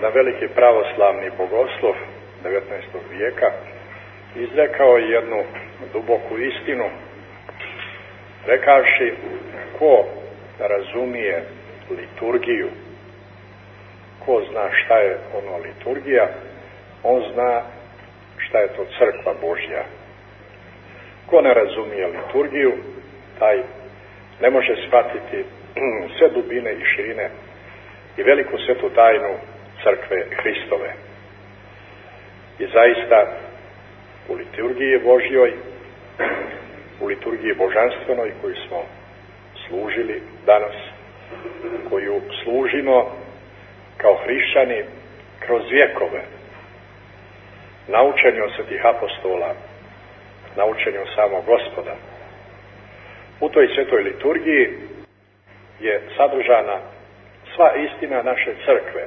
da veliki pravoslavni bogoslov 19. vijeka izrekao jednu duboku istinu, rekavši ko razumije liturgiju, ko zna šta je ono liturgija, on zna šta je to crkva Božja. Ko ne razumije liturgiju, taj ne može shvatiti sve dubine i širine i veliku svetu tajnu crkve Hristove. I zaista u liturgiji Božjoj, u liturgiji božanstvenoj koju smo služili danas, koju služimo kao hrišćani kroz vjekove, naučeni od svetih apostola, naučeni od samog Gospoda. U toj svetoj liturgiji je sadržana sva istina naše crkve.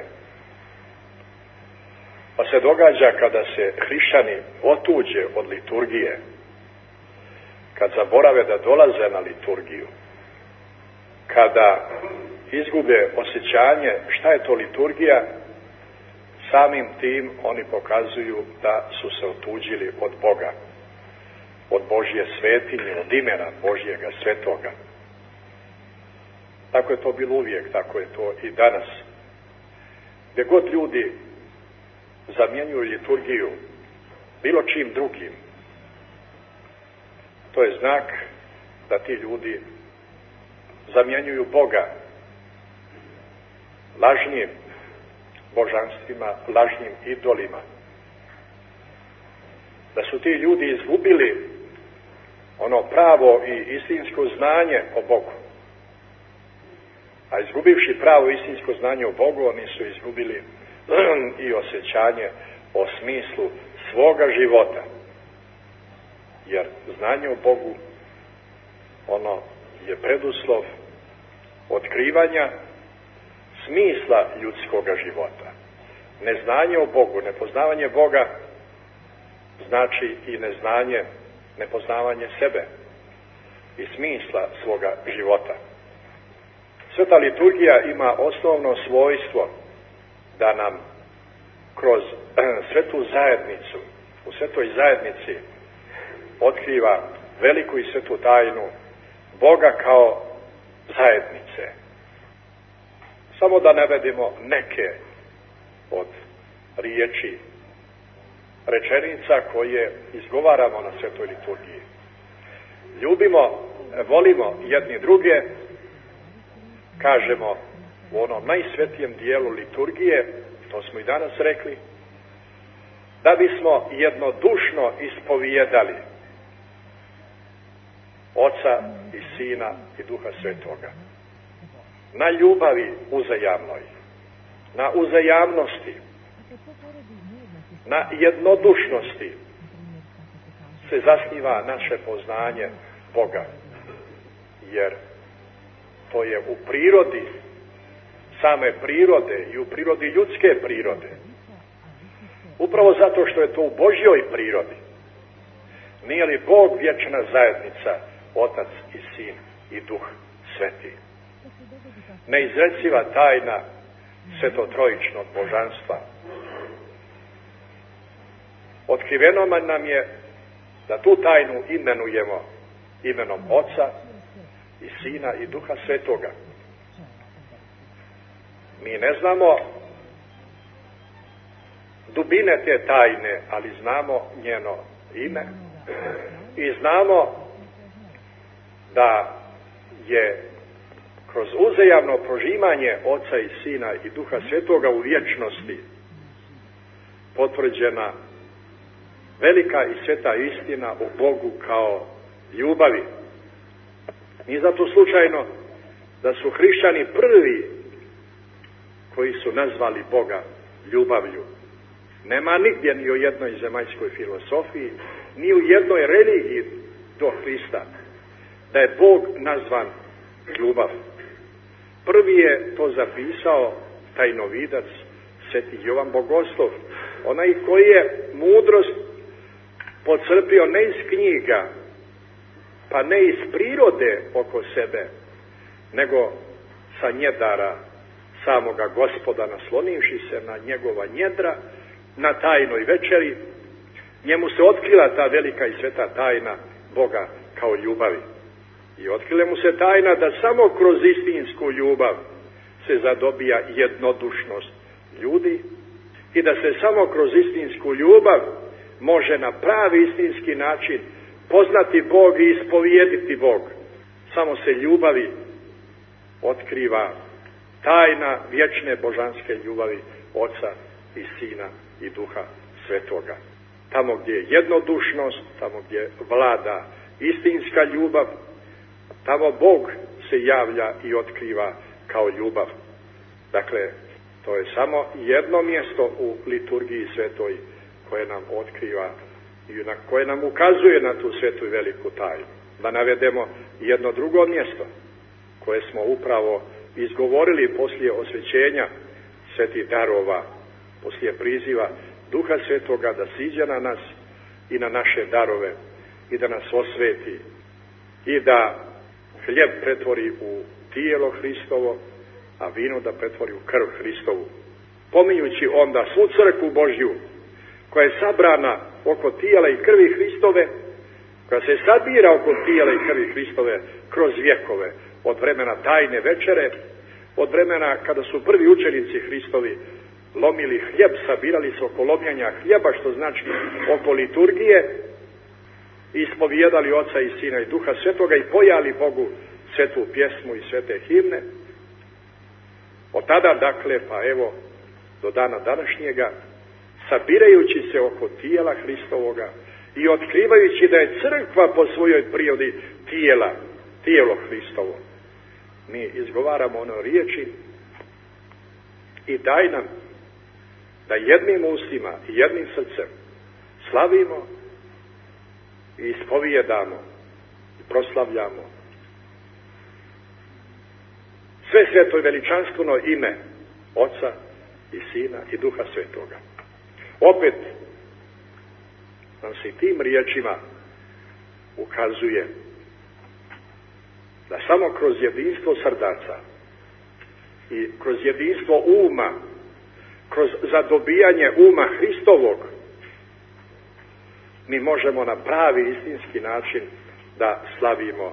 Pa se događa kada se hrišćani otuđe od liturgije, kad zaborave da dolaze na liturgiju, kada izgube osjećanje šta je to liturgija, samim tim oni pokazuju da su se otuđili od Boga, od Božje svetinje, od imena Božjega svetoga. Tako je to bilo uvijek, tako je to i danas. Gdje god ljudi zamjenjuju liturgiju bilo čim drugim, to je znak da ti ljudi zamjenjuju Boga lažnim božanstvima, lažnim idolima. Da su ti ljudi izgubili ono pravo i istinsko znanje o Bogu. A izgubivši pravo i istinsko znanje o Bogu, oni su izgubili i osjećanje o smislu svoga života. Jer znanje o Bogu, ono je preduslov otkrivanja smisla ljudskoga života. Neznanje o Bogu, nepoznavanje Boga znači i neznanje, nepoznavanje sebe i smisla svoga života. Sveta liturgija ima osnovno svojstvo da nam kroz svetu zajednicu, u svetoj zajednici otkriva veliku i svetu tajnu Boga kao zajednice. Samo da navedemo neke od riječi, rečenica koje izgovaramo na svetoj liturgiji. Ljubimo, volimo jedni druge, kažemo u onom najsvetijem dijelu liturgije, to smo i danas rekli, da bismo jednodušno ispovijedali Oca i Sina i Duha Svetoga. Na ljubavi uzajamnoj, na uzajamnosti, na jednodušnosti se zasniva naše poznanje Boga. Jer to je u prirodi same prirode i u prirodi ljudske prirode. Upravo zato što je to u Božjoj prirodi. Nije li Bog vječna zajednica, Otac i Sin i Duh Sveti? Neizreciva tajna svetotrojičnog božanstva. Otkriveno nam je da tu tajnu imenujemo imenom Oca i Sina i Duha Svetoga. Mi ne znamo dubine te tajne, ali znamo njeno ime i znamo da je kroz uzajamno prožimanje Oca i Sina i Duha Svetoga u vječnosti potvrđena velika i sveta istina o Bogu kao ljubavi. Nije zato slučajno da su hrišćani prvi koji su nazvali Boga ljubavlju. Nema nigdje ni u jednoj zemaljskoj filozofiji, ni u jednoj religiji do Hrista da je Bog nazvan ljubav. Prvi je to zapisao tajnovidac Sveti Jovan Bogoslov, onaj koji je mudrost pocrpio ne iz knjiga, pa ne iz prirode oko sebe, nego sa njedara samoga Gospoda, naslonivši se na njegova njedra, na tajnoj večeri, njemu se otkrila ta velika i sveta tajna Boga kao ljubavi. I otkrile mu se tajna da samo kroz istinsku ljubav se zadobija jednodušnost ljudi i da se samo kroz istinsku ljubav može na pravi istinski način poznati Bog i ispovijediti Bog. Samo se ljubavi otkriva tajna vječne božanske ljubavi Oca i Sina i Duha Svetoga. Tamo gdje je jednodušnost, tamo gdje vlada istinska ljubav, tamo Bog se javlja i otkriva kao ljubav. Dakle, to je samo jedno mjesto u liturgiji svetoj koje nam otkriva i na koje nam ukazuje na tu svetu i veliku tajnu. Da navedemo jedno drugo mjesto koje smo upravo izgovorili poslije osvećenja svetih darova, poslije priziva Duha Svetoga da siđe na nas i na naše darove i da nas osveti i da hljeb pretvori u tijelo Hristovo, a vino da pretvori u krv Hristovu. Pominjući onda svu crkvu Božju koja je sabrana oko tijela i krvi Hristove, koja se sabira oko tijela i krvi Hristove kroz vjekove, od vremena tajne večere, od vremena kada su prvi učenici Hristovi lomili hljeb, sabirali se oko lomljenja hljeba, što znači oko liturgije, i ispovijedali Oca i Sina i Duha Svetoga i pojali Bogu svetu pjesmu i svete himne. Od tada, dakle, pa evo, do dana današnjega, sabirajući se oko tijela Hristovoga i otkrivajući da je crkva po svojoj prirodi tijelo Hristovo, mi izgovaramo ono riječi i daj nam da jednim ustima i jednim srcem slavimo i ispovijedamo i proslavljamo sve sveto i veličanstveno ime Oca i Sina i Duha Svetoga. Opet nam se tim riječima ukazuje da samo kroz jedinstvo srdaca i kroz jedinstvo uma, kroz zadobijanje uma Hristovog, mi možemo na pravi istinski način da slavimo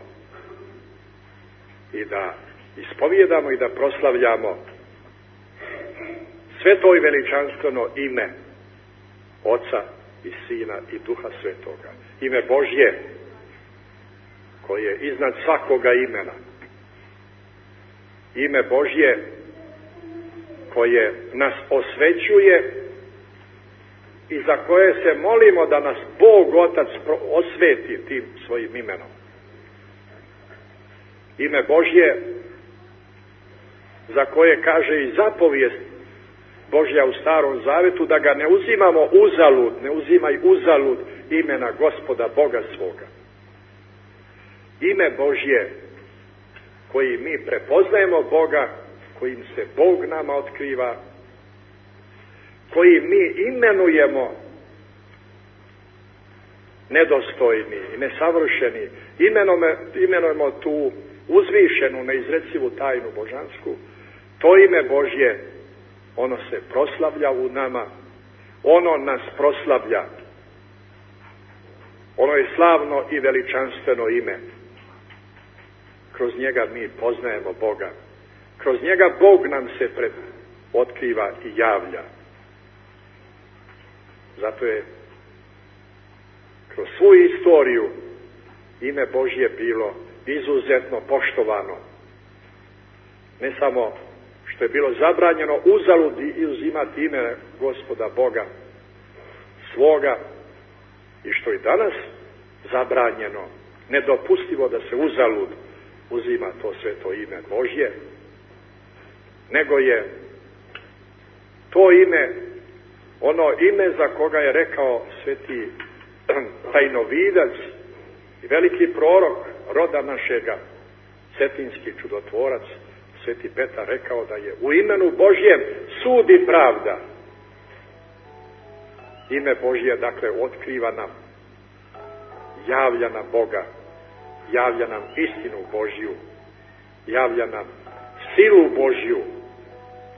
i da ispovijedamo i da proslavljamo sveto i veličanstveno ime Oca i Sina i Duha Svetoga. Ime Božje koje je iznad svakoga imena. Ime Božje koje nas osvećuje i za koje se molimo da nas Bog Otac osveti tim svojim imenom. Ime Božje za koje kaže i zapovijest Božja u Starom Zavetu da ga ne uzimamo uzalud, ne uzimaj uzalud imena Gospoda Boga svoga. Ime Božje koji mi prepoznajemo Boga, kojim se Bog nama otkriva, koji mi imenujemo nedostojni i nesavršeni, imenujemo tu uzvišenu, neizrecivu tajnu božansku. To ime Božje, ono se proslavlja u nama, ono nas proslavlja. Ono je slavno i veličanstveno ime. Kroz njega mi poznajemo Boga. Kroz njega Bog nam se otkriva i javlja. Zato je kroz svu istoriju ime Božje bilo izuzetno poštovano. Ne samo što je bilo zabranjeno uzalud uzimati ime Gospoda Boga svoga, i što je danas zabranjeno, nedopustivo da se uzalud uzima to sveto ime Božje, nego je to ime ono ime za koga je rekao sveti tajnovidac i veliki prorok roda našega, cetinski čudotvorac, sveti Petar, rekao da je u imenu Božjem sud i pravda. Ime Božje, dakle, otkriva nam, javlja nam Boga, javlja nam istinu Božju, javlja nam silu Božju,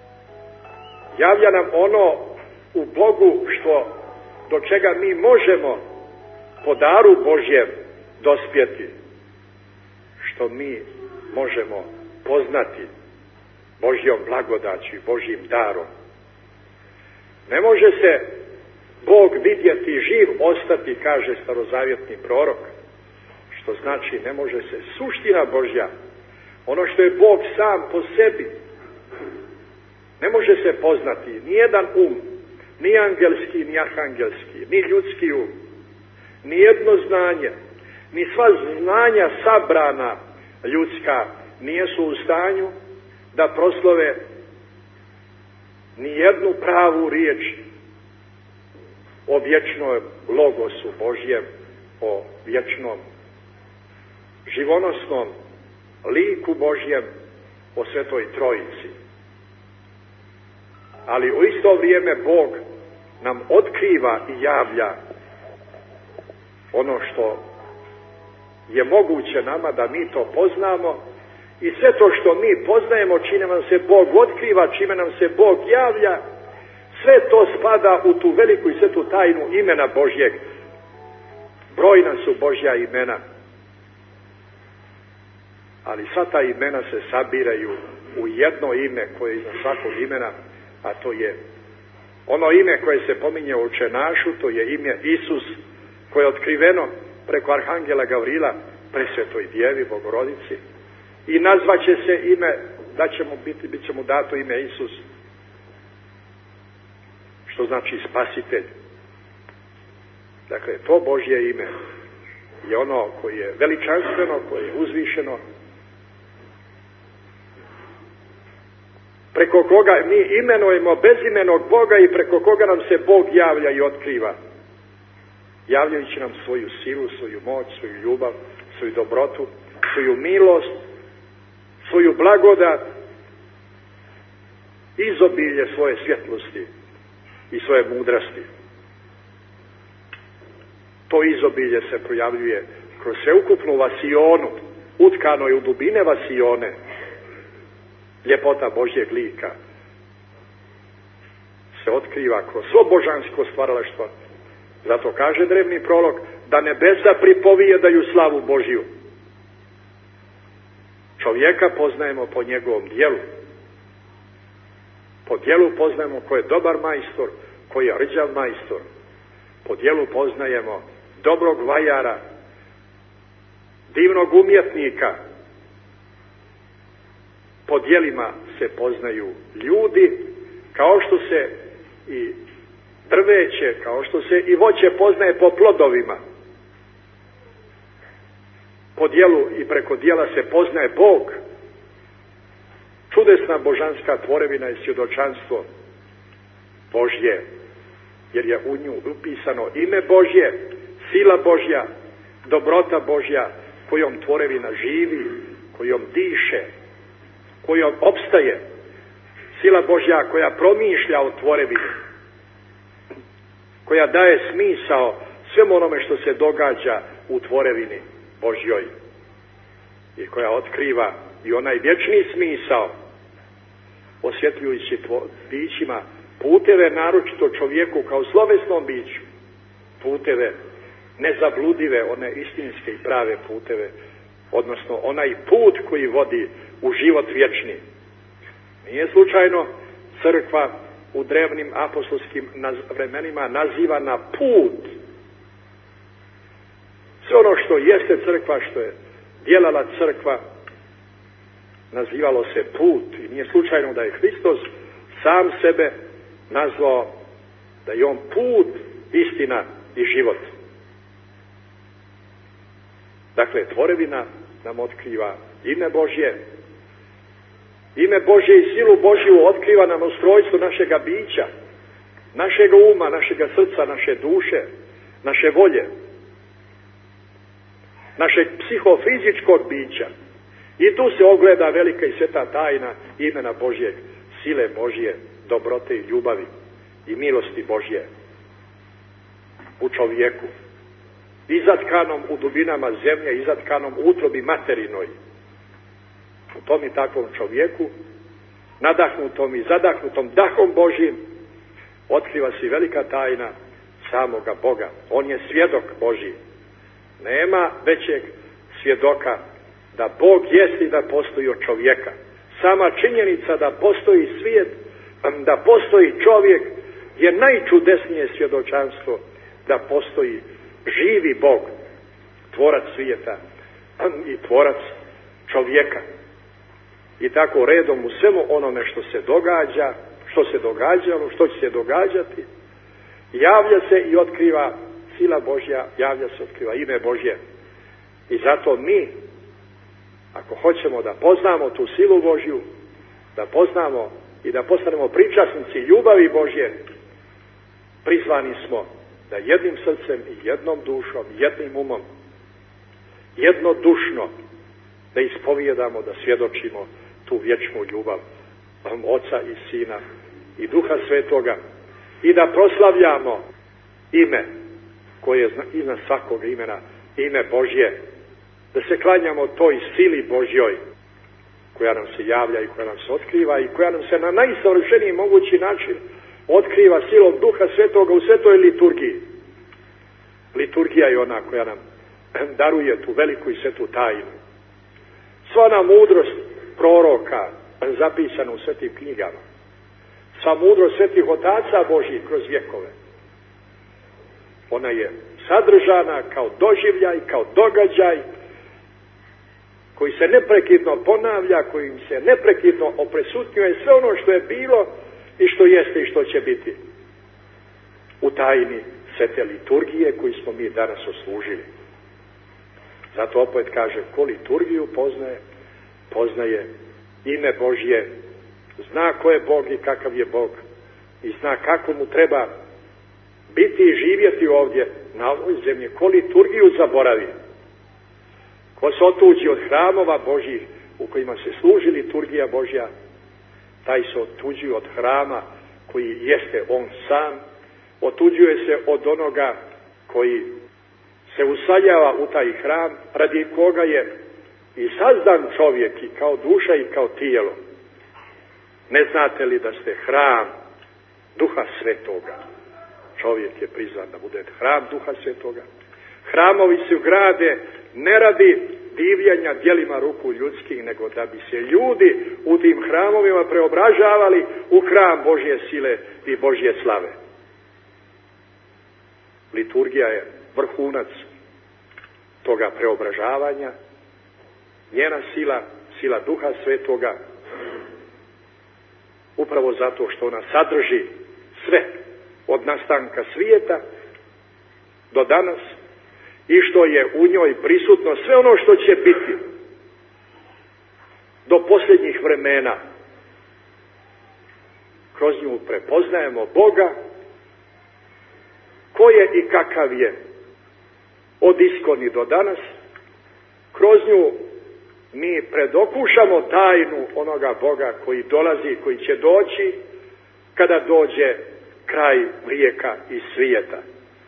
Javlja nam ono u Bogu do čega mi možemo po daru Božjem dospjeti, što mi možemo poznati Božjom blagodaću i Božjim darom. Ne može se Bog vidjeti živ ostati, kaže starozavjetni prorok, što znači ne može se suština Božja, ono što je Bog sam po sebi, ne može se poznati ni jedan um, ni angelski, ni arhangelski, ni ljudski um, ni jedno znanje, ni sva znanja sabrana ljudska nijesu u stanju da proslove ni jednu pravu riječ o vječnom logosu Božjem, o vječnom živonosnom liku Božjem, o Svetoj Trojici. Ali u isto vrijeme Bog nam otkriva i javlja ono što je moguće nama da mi to poznamo, i sve to što mi poznajemo, čime nam se Bog otkriva, čime nam se Bog javlja, sve to spada u tu veliku i svetu tajnu imena Božjeg. Brojna su Božja imena, ali sva ta imena se sabiraju u jedno ime koje je iznad svakog imena, a to je ono ime koje se pominje u Očenašu, to je ime Isus, koje je otkriveno preko arhangela Gavrila presvetoj Djevi Bogorodici, i nazvaće se ime, bit će mu dato ime Isus, što znači spasitelj. Dakle, to Božje ime je ono koje je veličanstveno, koje je uzvišeno, preko koga mi imenujemo bezimenog Boga i preko koga nam se Bog javlja i otkriva, javljajući nam svoju silu, svoju moć, svoju ljubav, svoju dobrotu, svoju milost, svoju blagodat, izobilje svoje svjetlosti i svoje mudrosti. To izobilje se projavljuje kroz sveukupnu vasionu, utkano je u dubine vasione, ljepota Božjeg lika se otkriva kroz svo božansko stvaralaštvo. Zato kaže drevni prorok da nebesa pripovijedaju slavu Božju. Čovjeka poznajemo po njegovom djelu. Po djelu poznajemo ko je dobar majstor, ko je rđav majstor. Po djelu poznajemo dobrog vajara, divnog umjetnika. Po djelima se poznaju ljudi, kao što se i drveće, kao što se i voće poznaje po plodovima. Po djelu i preko djela se poznaje Bog. Čudesna božanska tvorevina je svjedočanstvo Božje, jer je u nju upisano ime Božje, sila Božja, dobrota Božja, kojom tvorevina živi, kojom diše, kojom opstaje. Sila Božja koja promišlja o tvorevini, koja daje smisao svemu onome što se događa u tvorevini Božjoj i koja otkriva i onaj vječni smisao, osvjetljujući bićima puteve, naročito čovjeku kao slovesnom biću, puteve nezabludive, one istinske i prave puteve, odnosno onaj put koji vodi u život vječni. Nije slučajno crkva u drevnim apostolskim vremenima nazivana put. Sve ono što jeste crkva, što je djelala crkva, nazivalo se put. I nije slučajno da je Hristos sam sebe nazvao da je on put, istina i život. Dakle, tvorevina nam otkriva ime Božje. Ime Božje i silu Božju otkriva nam ustrojstvo našega bića, našega uma, našega srca, naše duše, naše volje, našeg psihofizičkog bića. I tu se ogleda velika i sveta tajna imena Božjeg, sile Božje, dobrote i ljubavi i milosti Božje u čovjeku, izatkanom u dubinama zemlje, izatkanom u utrobi materinoj. U tom i takvom čovjeku nadahnutom i zadahnutom dahom Božjim, otkriva se velika tajna samoga Boga. On je svjedok Božji. Nema većeg svjedoka da Bog jest i da postoji od čovjeka. Sama činjenica da postoji svijet, da postoji čovjek, je najčudesnije svjedočanstvo da postoji živi Bog, tvorac svijeta i tvorac čovjeka. I tako redom u svemu onome što se događa, što se događalo, što će se događati, javlja se i otkriva sila Božja, javlja se, otkriva ime Božje. I zato mi, ako hoćemo da poznamo tu silu Božju, da poznamo i da postanemo pričasnici ljubavi Božje, prizvani smo da jednim srcem i jednom dušom, jednim umom, jednodušno da ispovijedamo, da svjedočimo tu vječnu ljubav Oca i Sina i Duha Svetoga i da proslavljamo ime koje je iznad svakog imena, ime Božje, da se klanjamo toj sili Božjoj koja nam se javlja i koja nam se otkriva i koja nam se na najsavršeniji mogući način otkriva silom Duha Svetoga u svetoj liturgiji. Liturgija je ona koja nam daruje tu veliku i svetu tajnu. Sva ona mudrost proroka zapisana u svetim knjigama, sva mudrost svetih otaca Božjih kroz vjekove, ona je sadržana kao doživljaj, kao događaj koji se neprekidno ponavlja, kojim se neprekidno opresutnjuje sve ono što je bilo i što jeste i što će biti u tajni svete liturgije koju smo mi danas oslužili. Zato opet kaže, ko liturgiju poznaje, poznaje ime Božje, zna ko je Bog i kakav je Bog i zna kako mu treba biti i živjeti ovdje na ovoj zemlji. Ko liturgiju zaboravi, ko se otuđi od hramova Božjih u kojima se služi liturgija Božja, taj se otuđi od hrama koji jeste on sam, otuđuje se od onoga koji se usaljava u taj hram, radi koga je i sazdan čovjek i kao duša i kao tijelo. Ne znate li da ste hram Duha Svetoga? Čovjek je prizvan da bude hram Duha Svetoga. Hramovi se grade ne radi divljanja djelima ruku ljudskih, nego da bi se ljudi u tim hramovima preobražavali u hram Božje sile i Božje slave. Liturgija je vrhunac toga preobražavanja, njena sila, sila Duha Svetoga, upravo zato što ona sadrži sve od nastanka svijeta do danas i što je u njoj prisutno sve ono što će biti do posljednjih vremena. Kroz nju prepoznajemo Boga, ko je i kakav je od iskoni do danas. Kroz nju mi predokušamo tajnu onoga Boga koji dolazi, koji će doći kada dođe kraj vijeka i svijeta.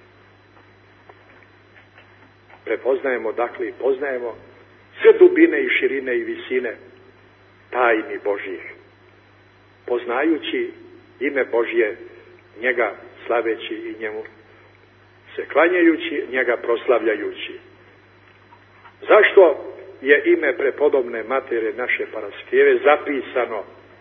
Prepoznajemo, dakle, i poznajemo sve dubine i širine i visine tajni Božjih. Poznajući ime Božje, njega slaveći i njemu se klanjajući, njega proslavljajući. Zašto je ime prepodobne matere naše Paraskeve zapisano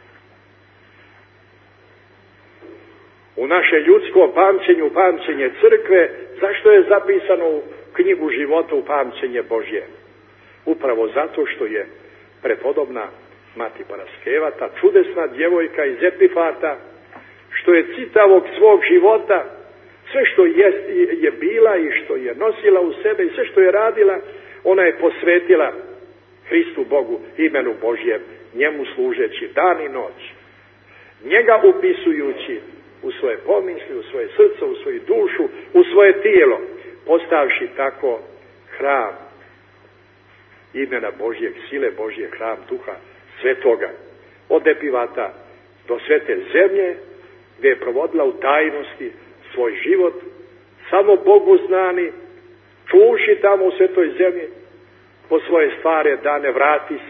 u naše ljudsko pamćenje, pamćenje crkve? Zašto je zapisano u knjigu života, u pamćenje Božje? Upravo zato što je prepodobna mati Paraskeva, ta čudesna djevojka iz Epifata, što je čitavog svog života, sve što je bila i što je nosila u sebe i sve što je radila, ona je posvetila Hristu Bogu, imenu Božjem, njemu služeći dan i noć, njega upisujući u svoje pomisli, u svoje srce, u svoju dušu, u svoje tijelo, postavši tako hram imena Božjeg, sile Božje, hram Duha Svetoga, od Epifata do svete zemlje, gdje je provodila u tajnosti svoj život, samo Bogu znani, čuši tamo u svetoj zemlji po svoje stare dane, vrati se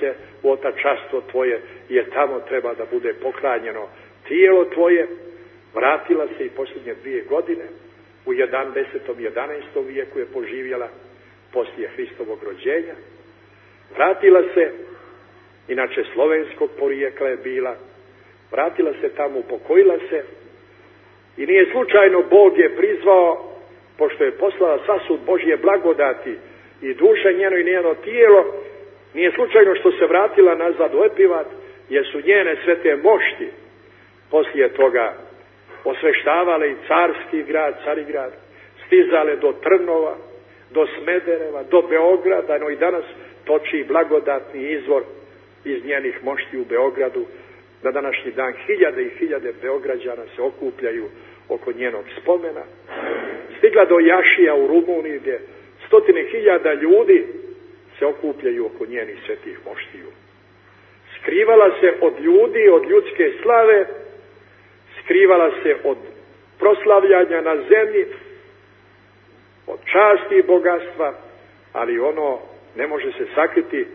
u otačastvo Tvoje, jer tamo treba da bude pohranjeno tijelo Tvoje. Vratila se i posljednje 2 godine, u 10. 11. vijeku je poživjela, poslije Hristovog rođenja. Vratila se, inače slovenskog porijekla je bila, vratila se tamo, upokojila se i nije slučajno Bog je prizvao, pošto je poslala sasud Božje blagodati i duša njeno i njeno tijelo, nije slučajno što se vratila nazad u Epivat, jer su njene svete mošti poslije toga osveštavale i carski grad, Carigrad, stizale do Trnova, do Smedereva, do Beograda, no i danas toči blagodatni izvor iz njenih mošti u Beogradu. Na današnji dan hiljade i hiljade Beograđana se okupljaju oko njenog spomena. Stigla do Jašija u Rumuniji, gdje 100.000 ljudi se okupljaju oko njenih svetih moštiju. Skrivala se od ljudi, od ljudske slave, skrivala se od proslavljanja na zemlji, od časti i bogatstva, ali ono ne može se sakriti.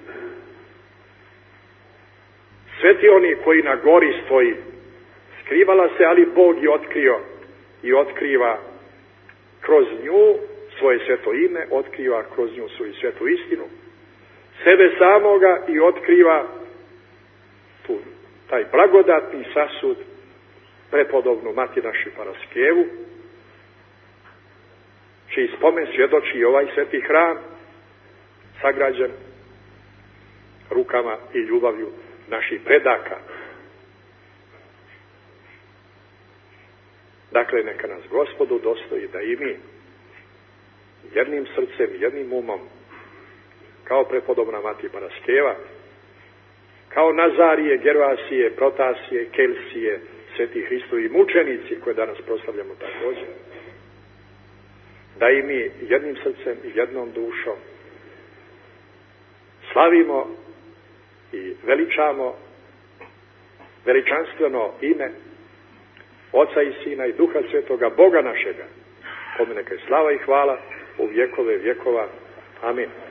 Sveti oni koji na gori stoji, skrivala se, ali Bog je otkrio i otkriva kroz nju svoje sveto ime, otkriva kroz nju svoju svetu istinu, sebe samoga i otkriva taj blagodatni sasud, prepodobnu mati našu Paraskevu, čiji spomen svjedoči i ovaj sveti hram, sagrađen rukama i ljubavlju naših predaka. Dakle, neka nas Gospodu dostoji da i mi jednim srcem, jednim umom, kao prepodobna mati Paraskeva, kao Nazarije, Gervasije, Protasije, Kelsije, sveti Hristovi mučenici koje danas proslavljamo također, da i mi jednim srcem i jednom dušom slavimo i veličamo veličanstveno ime Oca i Sina i Duha Svetoga, Boga našega. Kome neka je slava i hvala u vjekove vjekova. Amin.